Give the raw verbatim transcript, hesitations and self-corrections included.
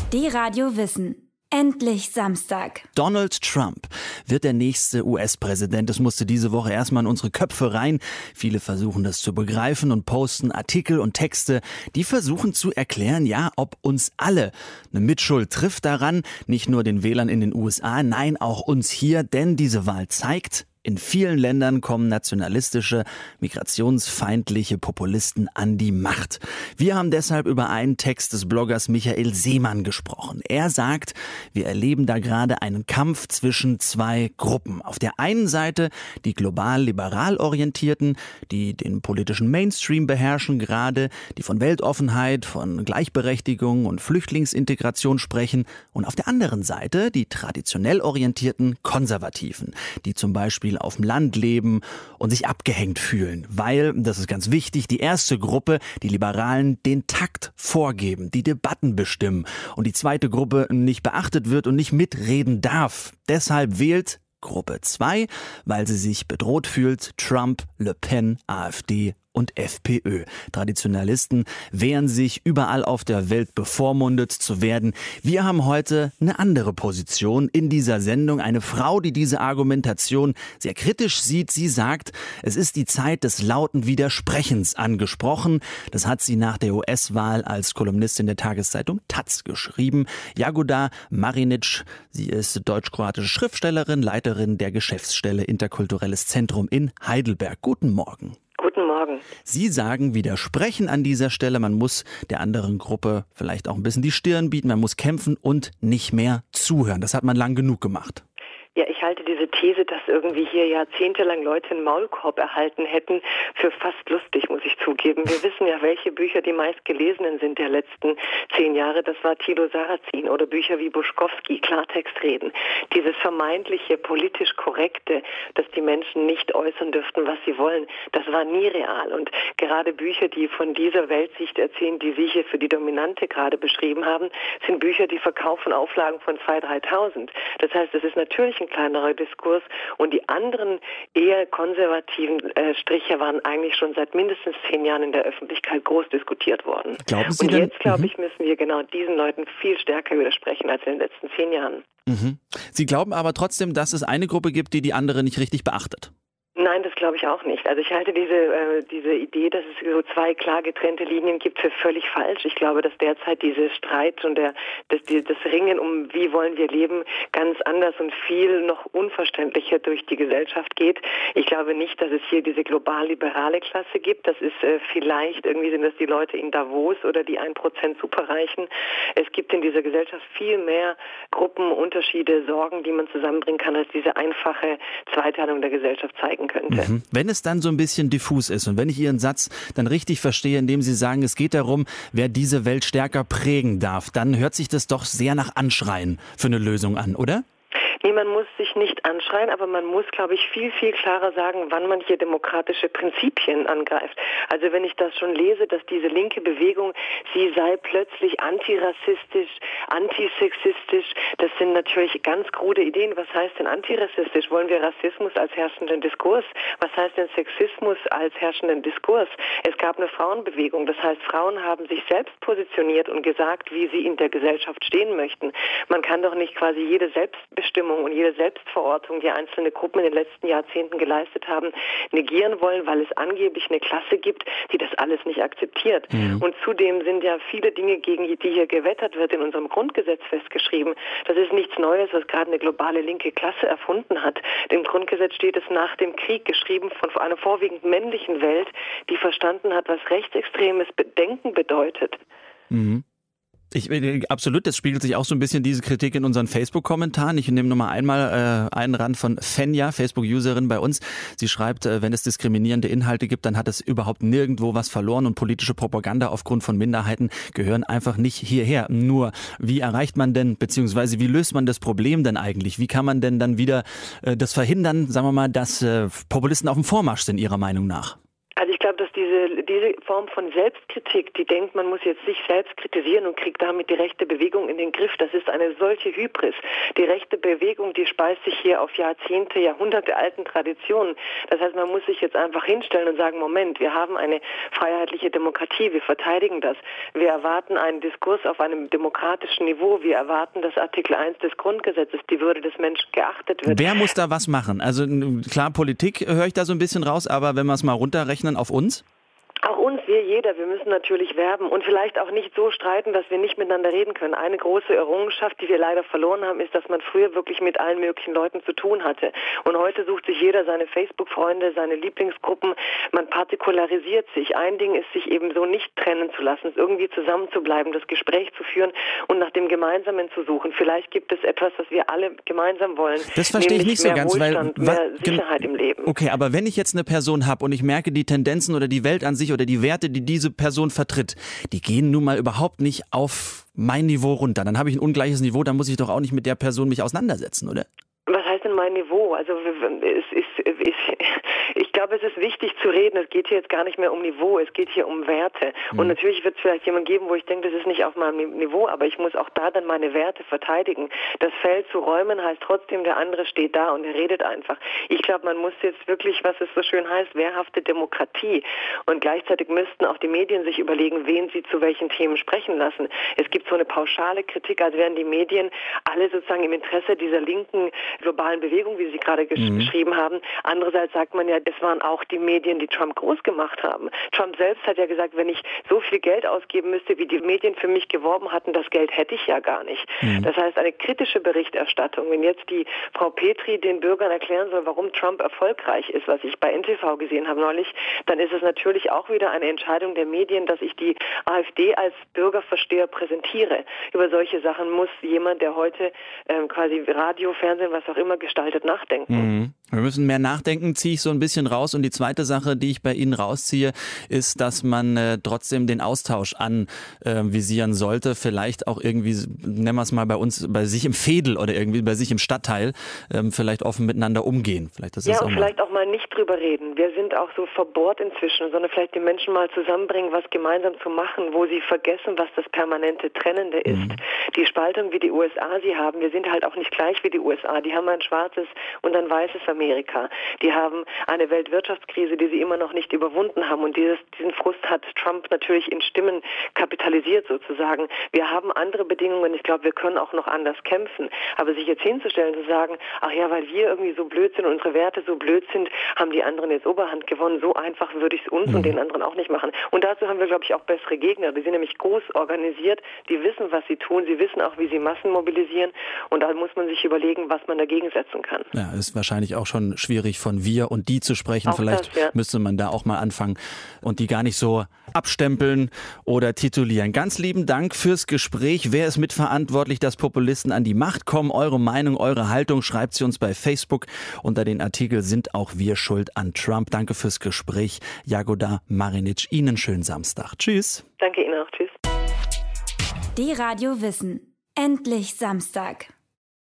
Die Radio Wissen. Endlich Samstag. Donald Trump wird der nächste U S-Präsident. Es musste diese Woche erstmal in unsere Köpfe rein. Viele versuchen das zu begreifen und posten Artikel und Texte, die versuchen zu erklären, ja, ob uns alle eine Mitschuld trifft daran. Nicht nur den Wählern in den U S A, nein, auch uns hier. Denn diese Wahl zeigt, in vielen Ländern kommen nationalistische, migrationsfeindliche Populisten an die Macht. Wir haben deshalb über einen Text des Bloggers Michael Seemann gesprochen. Er sagt, wir erleben da gerade einen Kampf zwischen zwei Gruppen. Auf der einen Seite die global-liberal Orientierten, die den politischen Mainstream beherrschen gerade, die von Weltoffenheit, von Gleichberechtigung und Flüchtlingsintegration sprechen. Und auf der anderen Seite die traditionell orientierten Konservativen, die zum Beispiel auf dem Land leben und sich abgehängt fühlen, weil, das ist ganz wichtig, die erste Gruppe, die Liberalen, den Takt vorgeben, die Debatten bestimmen und die zweite Gruppe nicht beachtet wird und nicht mitreden darf. Deshalb wählt Gruppe zwei, weil sie sich bedroht fühlt, Trump, Le Pen, AfD und FPÖ. Traditionalisten wehren sich überall auf der Welt bevormundet zu werden. Wir haben heute eine andere Position in dieser Sendung. Eine Frau, die diese Argumentation sehr kritisch sieht. Sie sagt, es ist die Zeit des lauten Widersprechens angesprochen. Das hat sie nach der U S-Wahl als Kolumnistin der Tageszeitung Taz geschrieben. Jagoda Marinic, sie ist deutsch-kroatische Schriftstellerin, Leiterin der Geschäftsstelle Interkulturelles Zentrum in Heidelberg. Guten Morgen. Guten Morgen. Sie sagen, widersprechen an dieser Stelle. Man muss der anderen Gruppe vielleicht auch ein bisschen die Stirn bieten. Man muss kämpfen und nicht mehr zuhören. Das hat man lang genug gemacht. Ja, ich halte diese These, dass irgendwie hier jahrzehntelang Leute einen Maulkorb erhalten hätten, für fast lustig, muss ich zugeben. Wir wissen ja, welche Bücher die meistgelesenen sind der letzten zehn Jahre. Das war Thilo Sarrazin oder Bücher wie Buschkowski, Klartextreden. Dieses vermeintliche politisch Korrekte, dass die Menschen nicht äußern dürften, was sie wollen, das war nie real. Und gerade Bücher, die von dieser Weltsicht erzählen, die Sie hier für die Dominante gerade beschrieben haben, sind Bücher, die verkaufen Auflagen von zweitausend, dreitausend. Das heißt, es ist natürlich ein kleinerer Diskurs und die anderen eher konservativen äh, Striche waren eigentlich schon seit mindestens zehn Jahren in der Öffentlichkeit groß diskutiert worden. Glauben Sie und denn, jetzt, glaube mhm. ich, müssen wir genau diesen Leuten viel stärker widersprechen als in den letzten zehn Jahren. Mhm. Sie glauben aber trotzdem, dass es eine Gruppe gibt, die die andere nicht richtig beachtet? Nein, das glaube ich auch nicht. Also ich halte diese äh, diese Idee, dass es so zwei klar getrennte Linien gibt, für völlig falsch. Ich glaube, dass derzeit dieser Streit und der das, die, das Ringen um wie wollen wir leben ganz anders und viel noch unverständlicher durch die Gesellschaft geht. Ich glaube nicht, dass es hier diese global-liberale Klasse gibt. Das ist äh, vielleicht, irgendwie sind das die Leute in Davos oder die ein Prozent Superreichen. Es gibt in dieser Gesellschaft viel mehr Gruppen, Unterschiede, Sorgen, die man zusammenbringen kann, als diese einfache Zweiteilung der Gesellschaft zeigen könnte. Mhm. Wenn es dann so ein bisschen diffus ist und wenn ich Ihren Satz dann richtig verstehe, indem Sie sagen, es geht darum, wer diese Welt stärker prägen darf, dann hört sich das doch sehr nach Anschreien für eine Lösung an, oder? Nee, man muss sich nicht anschreien, aber man muss, glaube ich, viel, viel klarer sagen, wann man hier demokratische Prinzipien angreift. Also wenn ich das schon lese, dass diese linke Bewegung, sie sei plötzlich antirassistisch, antisexistisch, das sind natürlich ganz krude Ideen. Was heißt denn antirassistisch? Wollen wir Rassismus als herrschenden Diskurs? Was heißt denn Sexismus als herrschenden Diskurs? Es gab eine Frauenbewegung, das heißt, Frauen haben sich selbst positioniert und gesagt, wie sie in der Gesellschaft stehen möchten. Man kann doch nicht quasi jede Selbstbestimmung und jede Selbstverortung, die einzelne Gruppen in den letzten Jahrzehnten geleistet haben, negieren wollen, weil es angeblich eine Klasse gibt, die das alles nicht akzeptiert. Mhm. Und zudem sind ja viele Dinge, gegen die hier gewettert wird, in unserem Grundgesetz festgeschrieben. Das ist nichts Neues, was gerade eine globale linke Klasse erfunden hat. Im Grundgesetz steht es nach dem Krieg, geschrieben von einer vorwiegend männlichen Welt, die verstanden hat, was rechtsextremes Denken bedeutet. Mhm. Ich, absolut, das spiegelt sich auch so ein bisschen diese Kritik in unseren Facebook-Kommentaren. Ich nehme nur mal einmal äh, einen ran von Fenja, Facebook-Userin bei uns. Sie schreibt, äh, wenn es diskriminierende Inhalte gibt, dann hat es überhaupt nirgendwo was verloren und politische Propaganda aufgrund von Minderheiten gehören einfach nicht hierher. Nur, wie erreicht man denn, beziehungsweise wie löst man das Problem denn eigentlich? Wie kann man denn dann wieder äh, das verhindern, sagen wir mal, dass äh, Populisten auf dem Vormarsch sind, Ihrer Meinung nach? Also ich glaube, dass diese, diese Form von Selbstkritik, die denkt, man muss jetzt sich selbst kritisieren und kriegt damit die rechte Bewegung in den Griff, das ist eine solche Hybris. Die rechte Bewegung, die speist sich hier auf Jahrzehnte, Jahrhunderte alten Traditionen. Das heißt, man muss sich jetzt einfach hinstellen und sagen, Moment, wir haben eine freiheitliche Demokratie, wir verteidigen das. Wir erwarten einen Diskurs auf einem demokratischen Niveau. Wir erwarten, dass Artikel eins des Grundgesetzes, die Würde des Menschen, geachtet wird. Wer muss da was machen? Also klar, Politik höre ich da so ein bisschen raus, aber wenn wir es mal runterrechnen auf uns? Auch uns, wir jeder, wir müssen natürlich werben und vielleicht auch nicht so streiten, dass wir nicht miteinander reden können. Eine große Errungenschaft, die wir leider verloren haben, ist, dass man früher wirklich mit allen möglichen Leuten zu tun hatte. Und heute sucht sich jeder seine Facebook-Freunde, seine Lieblingsgruppen. Man partikularisiert sich. Ein Ding ist, sich eben so nicht trennen zu lassen, es irgendwie zusammenzubleiben, das Gespräch zu führen und nach dem Gemeinsamen zu suchen. Vielleicht gibt es etwas, was wir alle gemeinsam wollen. Das verstehe ich nicht so ganz, Wohlstand, weil... mehr Sicherheit im Leben. Okay, aber wenn ich jetzt eine Person habe und ich merke, die Tendenzen oder die Welt an sich oder die Werte, die diese Person vertritt, die gehen nun mal überhaupt nicht auf mein Niveau runter. Dann habe ich ein ungleiches Niveau, dann muss ich doch auch nicht mit der Person mich auseinandersetzen, oder? Was heißt denn mein Niveau? Also es ist, es, ich glaube, es ist wichtig zu reden. Es geht hier jetzt gar nicht mehr um Niveau, es geht hier um Werte. Mhm. Und natürlich wird es vielleicht jemanden geben, wo ich denke, das ist nicht auf meinem Niveau, aber ich muss auch da dann meine Werte verteidigen. Das Feld zu räumen heißt trotzdem, der andere steht da und er redet einfach. Ich glaube, man muss jetzt wirklich, was es so schön heißt, wehrhafte Demokratie. Und gleichzeitig müssten auch die Medien sich überlegen, wen sie zu welchen Themen sprechen lassen. Es gibt so eine pauschale Kritik, als wären die Medien alle sozusagen im Interesse dieser linken globalen Bewegung, wie Sie gerade gesch- mhm. geschrieben haben. Andererseits sagt man ja, es waren auch die Medien, die Trump groß gemacht haben. Trump selbst hat ja gesagt, wenn ich so viel Geld ausgeben müsste, wie die Medien für mich geworben hatten, das Geld hätte ich ja gar nicht. Mhm. Das heißt, eine kritische Berichterstattung, wenn jetzt die Frau Petri den Bürgern erklären soll, warum Trump erfolgreich ist, was ich bei N T V gesehen habe neulich, dann ist es natürlich auch wieder eine Entscheidung der Medien, dass ich die AfD als Bürgerversteher präsentiere. Über solche Sachen muss jemand, der heute ähm, quasi Radio, Fernsehen, was auch immer gestaltet, nachdenken. Mhm. Wir müssen mehr nachdenken, ziehe ich so ein bisschen raus. Und die zweite Sache, die ich bei Ihnen rausziehe, ist, dass man äh, trotzdem den Austausch anvisieren äh, sollte. Vielleicht auch irgendwie, nennen wir es mal bei uns, bei sich im Veedel oder irgendwie bei sich im Stadtteil, ähm, vielleicht offen miteinander umgehen. Vielleicht das ja, ist und auch vielleicht auch mal nicht drüber reden. Wir sind auch so verbohrt inzwischen, sondern vielleicht die Menschen mal zusammenbringen, was gemeinsam zu machen, wo sie vergessen, was das permanente Trennende ist. Mhm. Die Spaltung, wie die U S A sie haben, wir sind halt auch nicht gleich wie die U S A. Die haben ein schwarzes und ein weißes Amerika. Die haben eine Weltwirtschaftskrise, die sie immer noch nicht überwunden haben. Und dieses, diesen Frust hat Trump natürlich in Stimmen kapitalisiert sozusagen. Wir haben andere Bedingungen. Ich glaube, wir können auch noch anders kämpfen. Aber sich jetzt hinzustellen, zu sagen, ach ja, weil wir irgendwie so blöd sind und unsere Werte so blöd sind, haben die anderen jetzt Oberhand gewonnen. So einfach würde ich es uns mhm. und den anderen auch nicht machen. Und dazu haben wir, glaube ich, auch bessere Gegner. Die sind nämlich groß organisiert. Die wissen, was sie tun. Sie wissen auch, wie sie Massen mobilisieren. Und da muss man sich überlegen, was man dagegen setzen kann. Ja, ist wahrscheinlich auch schon schwierig, von wir und die zu sprechen. Auch Vielleicht das, ja. müsste man da auch mal anfangen und die gar nicht so abstempeln oder titulieren. Ganz lieben Dank fürs Gespräch. Wer ist mitverantwortlich, dass Populisten an die Macht kommen? Eure Meinung, eure Haltung schreibt sie uns bei Facebook. Unter den Artikel Sind auch wir schuld an Trump? Danke fürs Gespräch. Jagoda Marinic, Ihnen schönen Samstag. Tschüss. Danke Ihnen auch. Tschüss. Die Radio Wissen. Endlich Samstag.